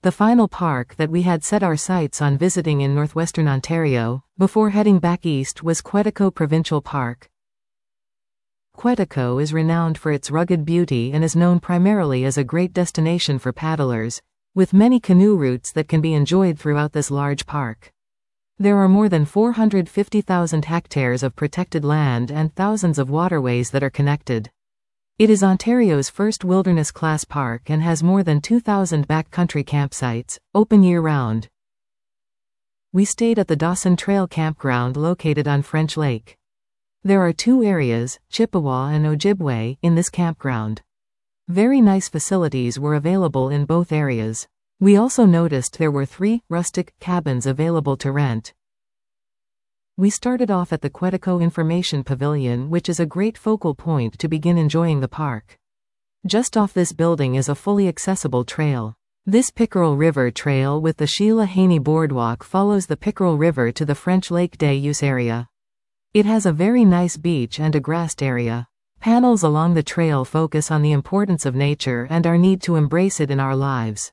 The final park that we had set our sights on visiting in northwestern Ontario, before heading back east, was Quetico Provincial Park. Quetico is renowned for its rugged beauty and is known primarily as a great destination for paddlers, with many canoe routes that can be enjoyed throughout this large park. There are more than 450,000 hectares of protected land and thousands of waterways that are connected. It is Ontario's first wilderness-class park and has more than 2,000 backcountry campsites, open year-round. We stayed at the Dawson Trail campground located on French Lake. There are two areas, Chippewa and Ojibwe, in this campground. Very nice facilities were available in both areas. We also noticed there were 3 rustic cabins available to rent. We started off at the Quetico Information Pavilion, which is a great focal point to begin enjoying the park. Just off this building is a fully accessible trail. This Pickerel River Trail with the Sheila Haney Boardwalk follows the Pickerel River to the French Lake Day use area. It has a very nice beach and a grassed area. Panels along the trail focus on the importance of nature and our need to embrace it in our lives.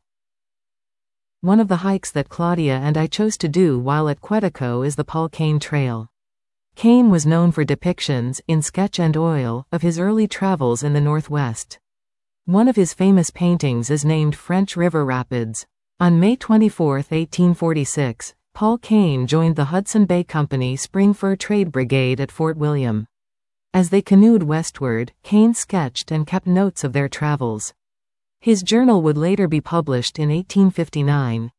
One of the hikes that Claudia and I chose to do while at Quetico is the Paul Kane Trail. Kane was known for depictions, in sketch and oil, of his early travels in the Northwest. One of his famous paintings is named French River Rapids. On May 24, 1846, Paul Kane joined the Hudson Bay Company Spring Fur Trade Brigade at Fort William. As they canoed westward, Kane sketched and kept notes of their travels. His journal would later be published in 1859.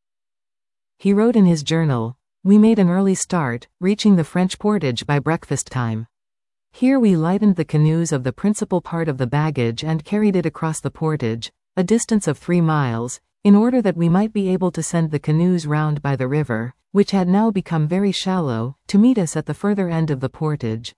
He wrote in his journal, "We made an early start, reaching the French portage by breakfast time. Here we lightened the canoes of the principal part of the baggage and carried it across the portage, a distance of 3 miles, in order that we might be able to send the canoes round by the river, which had now become very shallow, to meet us at the further end of the portage."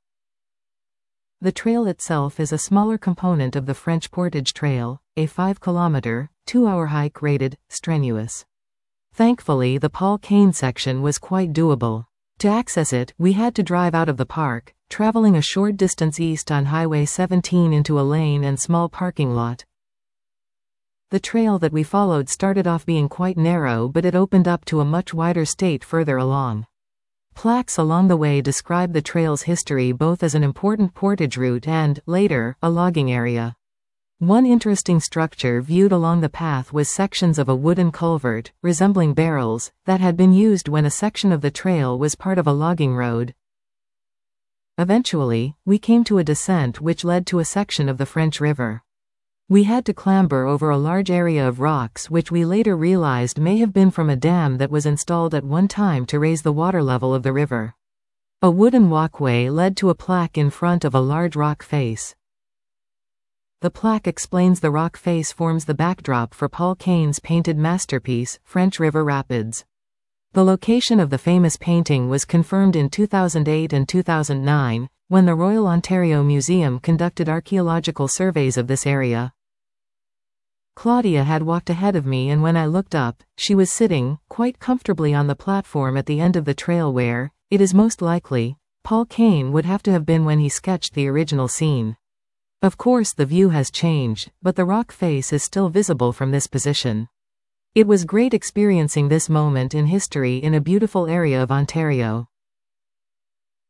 The trail itself is a smaller component of the French Portage Trail, a 5-kilometer, 2-hour hike rated strenuous. Thankfully, the Paul Kane section was quite doable. To access it, we had to drive out of the park, traveling a short distance east on Highway 17 into a lane and small parking lot. The trail that we followed started off being quite narrow, but it opened up to a much wider state further along. Plaques along the way describe the trail's history both as an important portage route and, later, a logging area. One interesting structure viewed along the path was sections of a wooden culvert, resembling barrels, that had been used when a section of the trail was part of a logging road. Eventually, we came to a descent which led to a section of the French River. We had to clamber over a large area of rocks which we later realized may have been from a dam that was installed at one time to raise the water level of the river. A wooden walkway led to a plaque in front of a large rock face. The plaque explains the rock face forms the backdrop for Paul Kane's painted masterpiece, French River Rapids. The location of the famous painting was confirmed in 2008 and 2009, when the Royal Ontario Museum conducted archaeological surveys of this area. Claudia had walked ahead of me, and when I looked up, she was sitting, quite comfortably on the platform at the end of the trail where, it is most likely, Paul Kane would have to have been when he sketched the original scene. Of course the view has changed, but the rock face is still visible from this position. It was great experiencing this moment in history in a beautiful area of Ontario.